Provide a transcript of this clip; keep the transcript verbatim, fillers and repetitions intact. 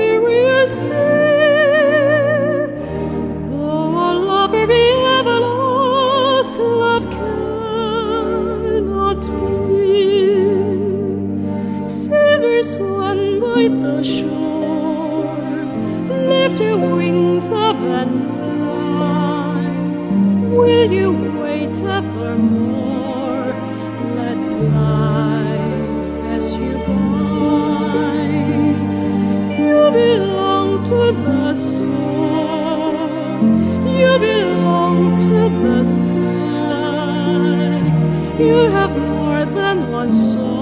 weary sea. Though a lover be ever lost, love cannot be. Sailors run by the shore, lift your wings up and fly. Will you wait evermore? Let life pass you by. You belong to the song, you belong to the sky. You have more than one soul.